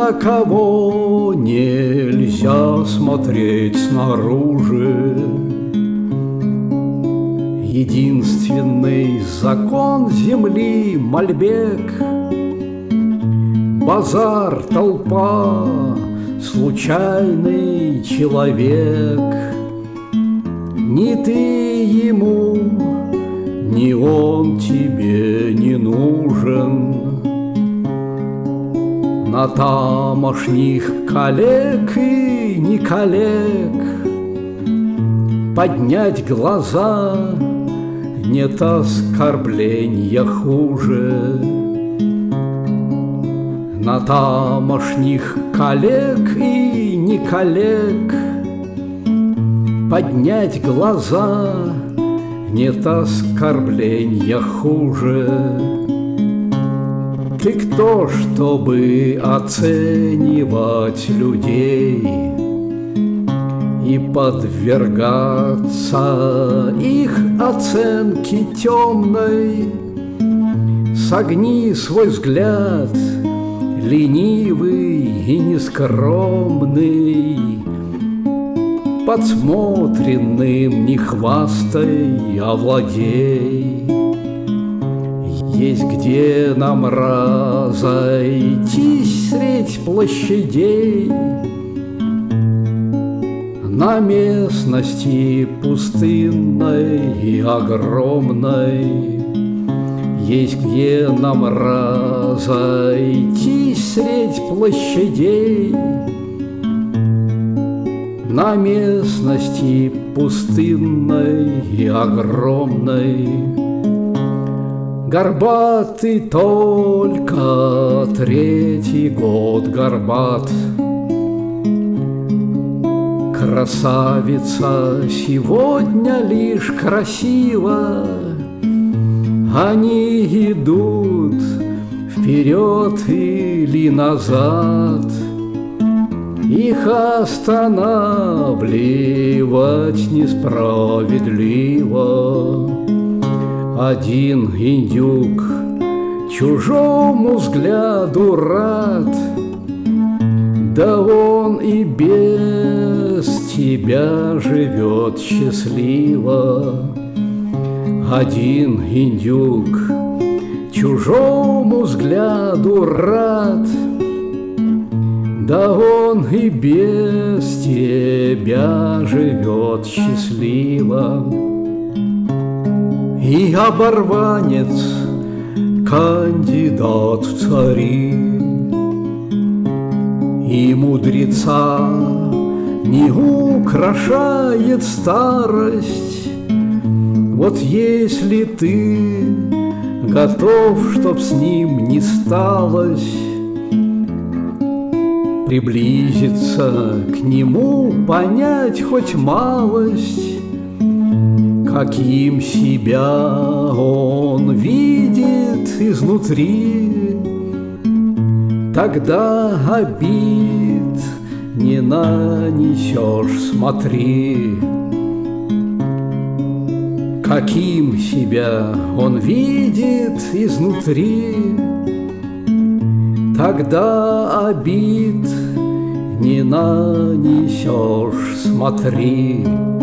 на кого нельзя смотреть снаружи. Единственный закон земли — Мальбек. Базар, толпа, случайный человек. Ни ты ему, ни он тебе не нужен. На тамошних коллег и не коллег поднять глаза нет оскорбления хуже. На тамошних коллег и не коллег поднять глаза нет оскорбления хуже. Ты кто, чтобы оценивать людей и подвергаться их оценке темной? Согни свой взгляд, ленивый и нескромный, подсмотренным не хвастай, а владей. Есть где нам разойтись средь площадей, на местности пустынной и огромной. Есть где нам разойтись средь площадей, на местности пустынной и огромной. Горбатый только третий год горбат. Красавица сегодня лишь красива. Они идут вперед или назад. Их останавливать несправедливо. Один индюк чужому взгляду рад, да он и без тебя живет счастливо. Один индюк чужому взгляду рад, да он и без тебя живет счастливо. И оборванец, кандидат в цари, и мудреца не украшает старость. Вот если ты готов, чтоб с ним не сталось, приблизиться к нему, понять хоть малость, каким себя он видит изнутри, тогда обид не нанесешь, смотри. Каким себя он видит изнутри, тогда обид не нанесешь, смотри.